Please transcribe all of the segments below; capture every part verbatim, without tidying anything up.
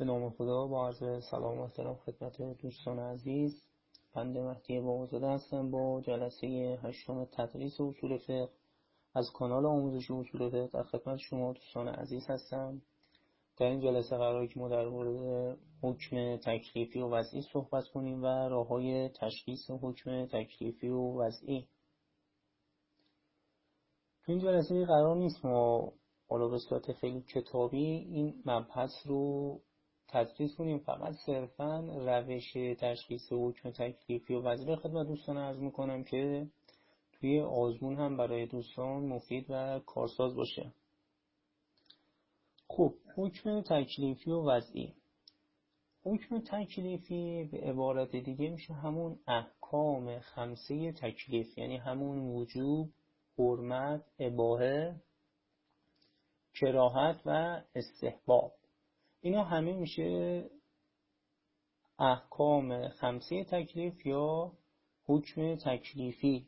به نام خدا. با عرض سلام و احترام خدمت دوستان عزیز، بنده مهدی باقرزاده هستم با جلسه هشتم تدریس اصول فقه از کانال آموزش اصول فقه در خدمت شما دوستان عزیز هستم. در این جلسه قراره که ما در مورد حکم تکلیفی و وضعی صحبت کنیم و راه‌های تشخیص حکم تکلیفی و وضعی. تو این جلسه قرار نیست ما حالا به صورت خیلی کتابی این مبحث رو تدریس کنیم، فقط صرفاً روش تشخیص حکم تکلیفی و وضعی خدمت دوستان عرض میکنم که توی آزمون هم برای دوستان مفید و کارساز باشه. خب، حکم تکلیفی و وضعی. حکم تکلیفی به عبارت دیگه میشه همون احکام خمسه تکلیف، یعنی همون وجوب، حرمت، اباحه، کراهت و استحباب. اینا همه میشه احکام خمسه تکلیف یا حکم تکلیفی.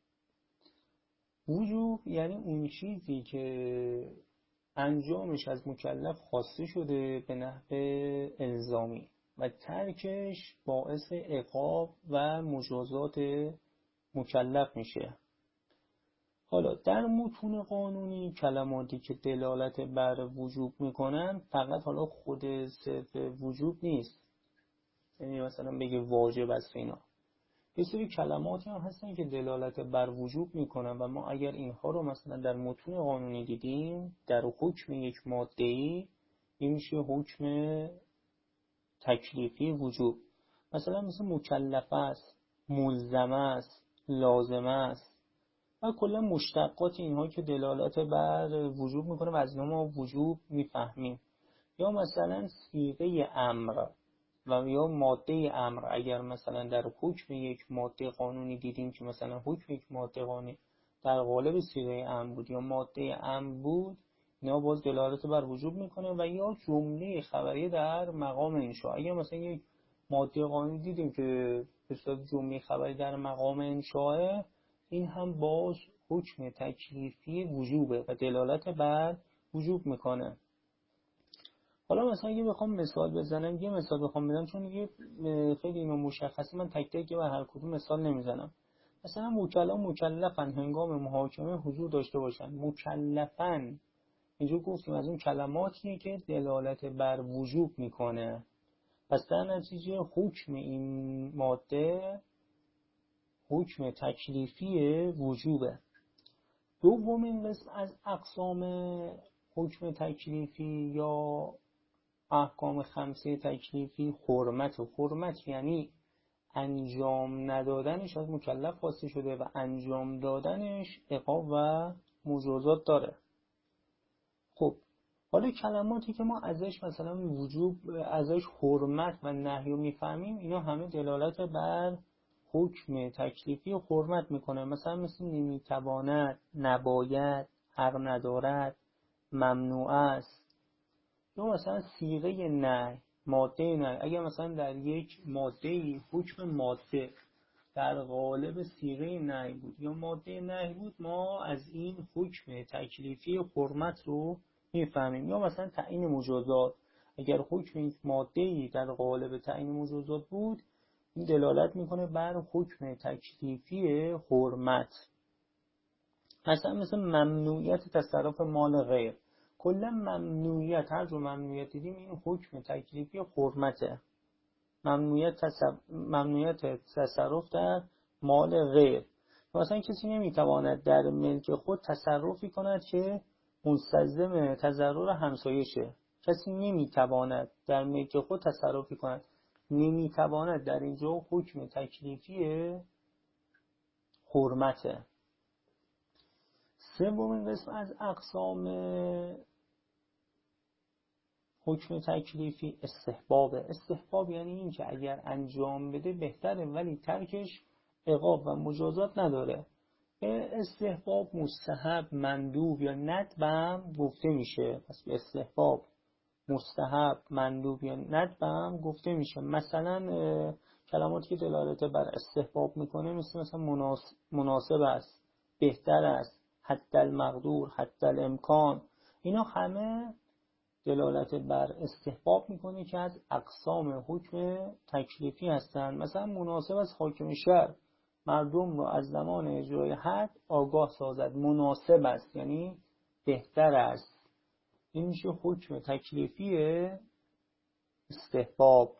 وجوب یعنی اون چیزی که انجامش از مکلف خواسته شده به نحو الزامی و ترکش باعث عقاب و مجازات مکلف میشه. حالا در متون قانونی کلماتی که دلالت بر وجوب میکنن فقط حالا خود صرف وجوب نیست، یعنی مثلا بگه واجب است اینا. یه سری کلماتی هم هستن که دلالت بر وجوب میکنن و ما اگر اینها رو مثلا در متون قانونی دیدیم در حکم یک ماده‌ای، این میشه حکم تکلیفی وجوب. مثلا مثل مکلف است، ملزم است، لازم است و کلا مشتقات اینها که دلالت بر وجوب میکنه و از اینها ما وجوب میفهمیم. یا مثلا صیغه امر و یا ماده امر، اگر مثلا در حکم یک ماده قانونی دیدیم که مثلا حکم یک ماده قانونی در قالب صیغه امر بود یا ماده امر بود، اینا باز دلالت بر وجوب میکنه. و یا جمله خبری در مقام انشاء، اگر مثلا یک ماده قانونی دیدیم که به صورت جمله خبری در مقام انشاء، این هم باز حکم تکلیفی وجوبه و دلالت بر وجوب میکنه. حالا مثلا اگه بخوام مثال بزنم، یه مثال بخوام بدم چون یه خیلی اینو مشخصه، من تک تک به هر کدوم مثال نمیزنم. مثلا وکلا مکلفن هنگام محاکمه حضور داشته باشن. مکلفن اینجا گفتیم از اون کلماتیه که دلالت بر وجوب میکنه. پس در نتیجه حکم این ماده حکم تکلیفی وجوبه. دومین قسم از اقسام حکم تکلیفی یا احکام خمسه تکلیفی حرمت. و حرمت یعنی انجام ندادنش از مکلف خواسته شده و انجام دادنش عقاب و مجازات داره. خب حالا کلماتی که ما ازش مثلا وجوب، ازش حرمت و نهی میفهمیم، اینا همه دلالت بر حکم تکلیفی و حرمت میکنه. مثلا مثل نمیتواند، نباید، حق ندارد، ممنوع است. یا مثلا صیغه نهی، ماده نهی. اگر مثلا در یک ماده حکم ماده در قالب صیغه نهی بود یا ماده نهی بود، ما از این حکم تکلیفی حرمت رو میفهمیم. یا مثلا تعیین مجازات، اگر حکم یک ماده در قالب تعیین مجازات بود، این دلالت میکنه بر حکم تکلیفی حرمت. مثلا مثل ممنوعیت تصرف مال غیر. کلا ممنوعیت، هر جو ممنوعیت دیدیم این حکم تکلیفی حرمته. ممنوعیت تصرف ممنوعیت تصرف در مال غیر. مثلا کسی نمیتواند در ملک خود تصرفی کند که مستلزم تضرر همسایه شه. کسی نمیتواند در ملک خود تصرفی کند. نمیتواند در اینجا حکم تکلیفی حرمته. سومین قسم از اقسام حکم تکلیفی استحباب. استحباب یعنی این که اگر انجام بده بهتره ولی ترکش عقاب و مجازات نداره. به استحباب مستحب، مندوب یا ندب هم گفته میشه. پس به استحباب مستحب، مندوب یا ندب هم گفته میشه. مثلا کلماتی که دلالت بر استحباب میکنه مثل مثلا مناسب, مناسب است، بهتر است، حتی المقدور، حتی الامکان، اینا همه دلالت بر استحباب میکنه که از اقسام حکم تکلیفی هستند. مثلا مناسب از حاکم شهر مردم رو از زمان اجرای حد آگاه سازد. مناسب است یعنی بهتر است. این میشه حکم تکلیفی استحباب.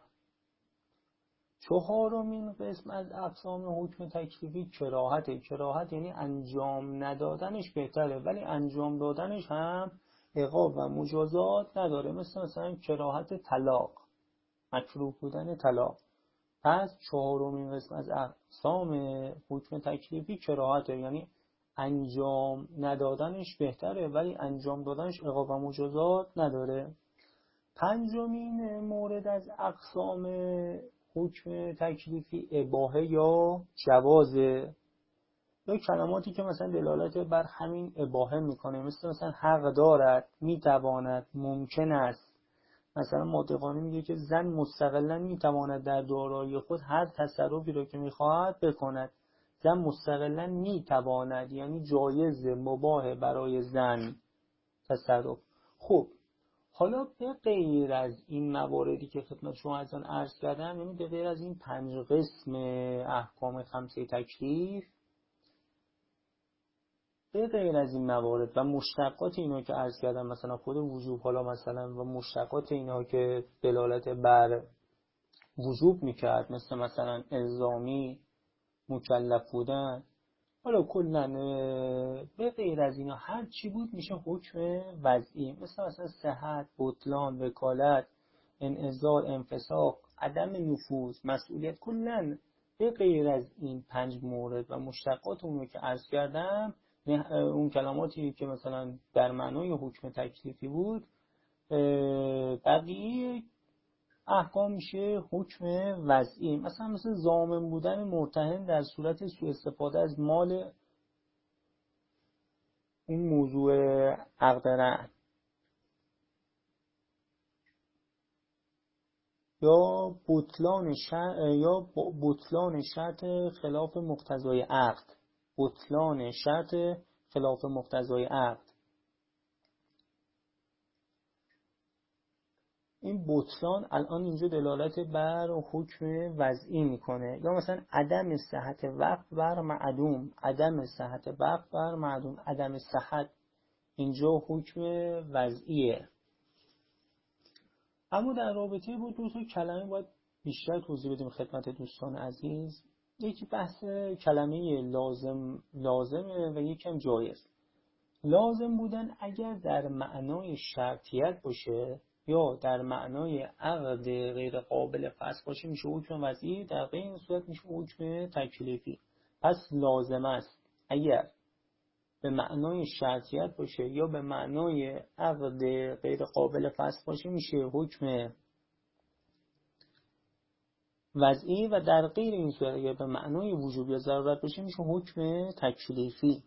چهارمین قسم از اقسام حکم تکلیفی کراهته. کراهت یعنی انجام ندادنش بهتره ولی انجام دادنش هم عقاب و مجازات نداره. مثل مثلا کراهت طلاق، مکروه بودن طلاق. پس چهارمین قسم از اقسام حکم تکلیفی کراهته یعنی انجام ندادنش بهتره ولی انجام دادنش عقاب و مجازات نداره. پنجمین مورد از اقسام حکم تکلیفی اباحه یا جوازه، یا کلماتی که مثلا دلالت بر همین اباحه میکنه، مثل مثلا حق دارد، میتواند، ممکن است. مثلا ماده قانونی میگه که زن مستقلا میتواند در دارایی خود هر تصرفی رو که میخواهد بکند. زن مستقلا میتواند یعنی جایز مباح برای زن تصرف. خب حالا به غیر از این مواردی که خدمت شما از آن عرض کردم، یعنی به غیر از این پنج قسم احکام خمسه تکلیف، به غیر از این موارد و مشتقات اینا که عرض کردم، مثلا خود وجوب حالا مثلا و مشتقات اینا که دلالت بر وجوب میکرد، مثل مثلا الزامی، مکلف بودن، حالا کلا به غیر از اینا هر چی بود میشه حکم وضعی، مثل مثلا صحت، بطلان، وکالت، انعزال، انفساق، عدم نفوذ، مسئولیت. کلا به غیر از این پنج مورد و مشتقات اون که عرض کردم، اون کلماتی که مثلا در معنای حکم تکلیفی بود، بقیه احکام میشه حکم وضعی. مثلا مثل ضامن بودن مرتهن در صورت سوء استفاده از مال اون موضوع عقد رهن، یا بطلان شرط یا بطلان شرط خلاف مقتضای عقد. بطلان شرط خلاف مقتضای عقد، این بطلان الان اینجا دلالت بر حکم وضعی میکنه. یا مثلا عدم صحت وقف بر معدوم، عدم صحت وقف بر معدوم، عدم صحت اینجا حکم وضعیه. اما در رابطه با دو تا کلمه باید بیشتر توضیح بدیم خدمت دوستان عزیز. یکی بحث کلمه لازم لازمه و یکم جایز. لازم بودن اگر در معنای شرطیت باشه یا در معنای عقد غیر قابل فسخ باشه میشه حکم وضعی، در غیر این صورت میشه حکم تکلیفی. پس لازم است اگر به معنای شرطیت باشه یا به معنای عقد غیر قابل فسخ باشه میشه حکم وضعی، و در غیر این صورت اگر به معنای وجوب یا ضرورت باشه میشه حکم تکلیفی.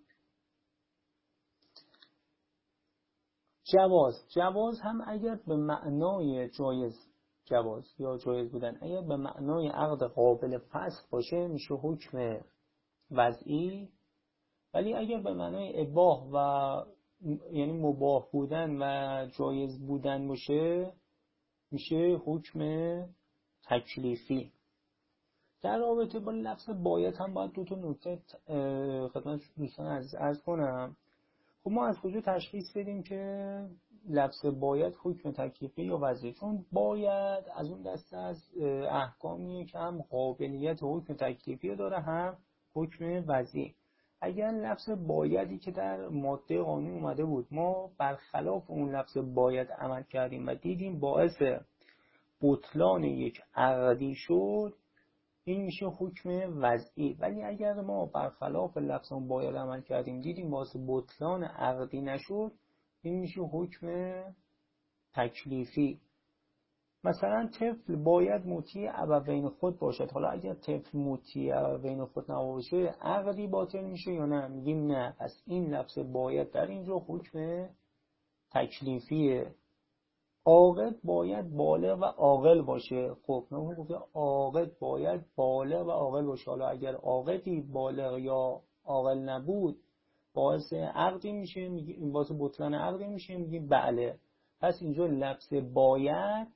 جواز جواز هم اگر به معنای جایز جواز یا جایز بودن اگر به معنای عقد قابل فسخ باشه میشه حکم وضعی، ولی اگر به معنای اباح و یعنی مباح بودن و جایز بودن باشه میشه حکم تکلیفی. در رابطه با لفظ باید هم باید دو تا نکته خدمت دوستان عزیز عرض کنم. خب ما از کجا تشخیص بدیم که لفظ باید حکم تکلیفی یا وضعی؟ چون باید از اون دسته از احکامیه که هم قابلیت حکم تکلیفی داره هم حکم وضعی. اگر لفظ بایدی که در ماده قانون اومده بود ما برخلاف اون لفظ باید عمل کردیم و دیدیم باعث بطلان یک عقدی شد، این میشه حکم وضعی. ولی اگر ما برخلاف لفظ باید عمل کردیم دیدیم باعث بطلان عقدی نشد، این میشه حکم تکلیفی. مثلا طفل باید مطیع ابوین خود باشد. حالا اگر طفل مطیع ابوین خود نباشه عقدی باطل میشه یا نه؟ میگیم نه. پس این لفظ باید در اینجا حکم تکلیفیه. عاقد باید بالغ و عاقل باشه. خب نه گفته عاقد باید بالغ و عاقل باشه. حالا اگر عاقدی بالغ یا عاقل نبود باعث عقدی میشه، میگیم باعث بطلان عقدی میشه، میگیم بله. پس اینجا لفظ باید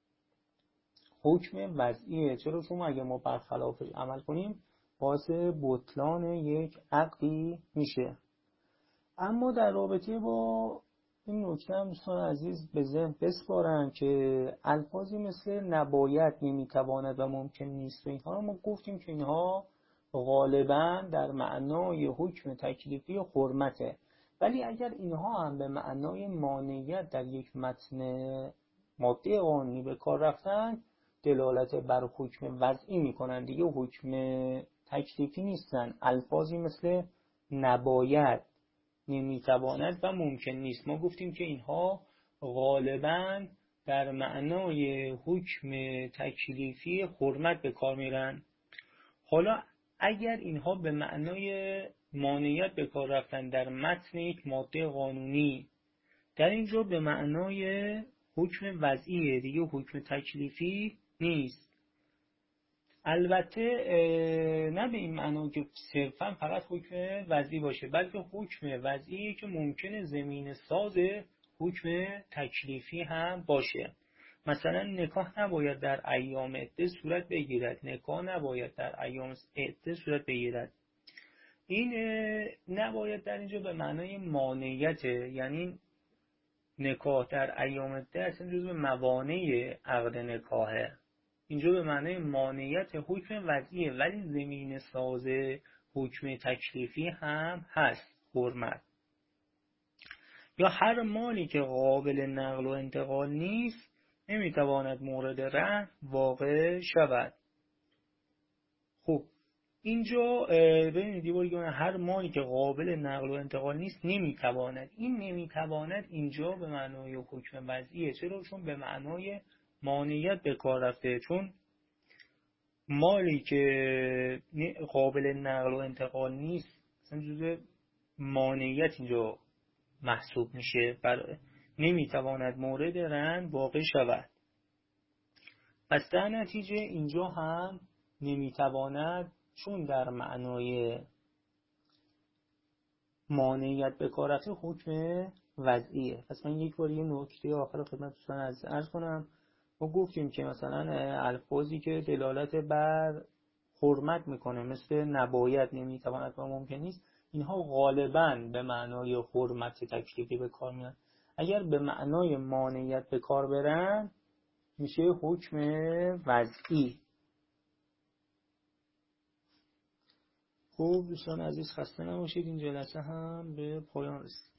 حکم وضعیه. چرا؟ چون اگه ما برخلافش عمل کنیم باعث بطلان یک عقدی میشه. اما در رابطه با این نکته هم دوستان عزیز به ذهن بسپارن که الفاظی مثل نباید، نمیتواند و ممکن نیست و اینها رو ما گفتیم که اینها غالبا در معنای حکم تکلیفی و حرمته، ولی اگر اینها هم به معنای مانعیت در یک متن ماده قانونی به کار رفتن دلالت بر حکم وضعی میکنن، دیگه حکم تکلیفی نیستن. الفاظی مثل نباید، نمیتواند و ممکن نیست ما گفتیم که اینها غالباً در معنای حکم تکلیفی حرمت به کار میرن. حالا اگر اینها به معنای مانعیت به کار رفتن در متن یک ماده قانونی، در اینجا به معنای حکم وضعیه، دیگه حکم تکلیفی نیست. البته نه به این معنا که صرفا فقط حکم وضعی باشه، بلکه حکم وضعی که ممکنه زمین ساز حکم تکلیفی هم باشه. مثلا نکاح نباید در ایام عده صورت بگیرد، نکاح نباید در ایام عده صورت بگیرد. این نباید در اینجا به معنای مانعیت، یعنی نکاح در ایام عده اصلا جزو موانع عقد نکاحه. اینجا به معنای مانعیت حکم وضعیه، ولی زمین ساز حکم تکلیفی هم هست، حرمت. یا هر مالی که قابل نقل و انتقال نیست نمیتواند مورد رهن واقع شود. خب اینجا ببینید یه بار هر مالی که قابل نقل و انتقال نیست نمیتواند، این نمیتواند اینجا به معنای حکم وضعیه. چرا؟ چون به معنای مانعیت به کار رفته، چون مالی که قابل نقل و انتقال نیست مثلا جزء مانعیت اینجا محسوب میشه، بر نمیتواند مورد رهن واقع شود. پس در نتیجه اینجا هم نمیتواند چون در معنای مانعیت به کار رفته حکم وضعیه. پس من یک بار یه نکته آخر خدمت دوستان عزیز عرض کنم. ما گفتیم که مثلا الفاظی که دلالت بر حرمت میکنه مثل نباید، نمیتواند و ممکن نیست، اینها غالباً به معنای حرمت تکلیفی به کار میان. اگر به معنای مانعیت به کار برن میشه حکم وضعی. خوب دوستان عزیز خسته نباشید، این جلسه هم به پایان رسید.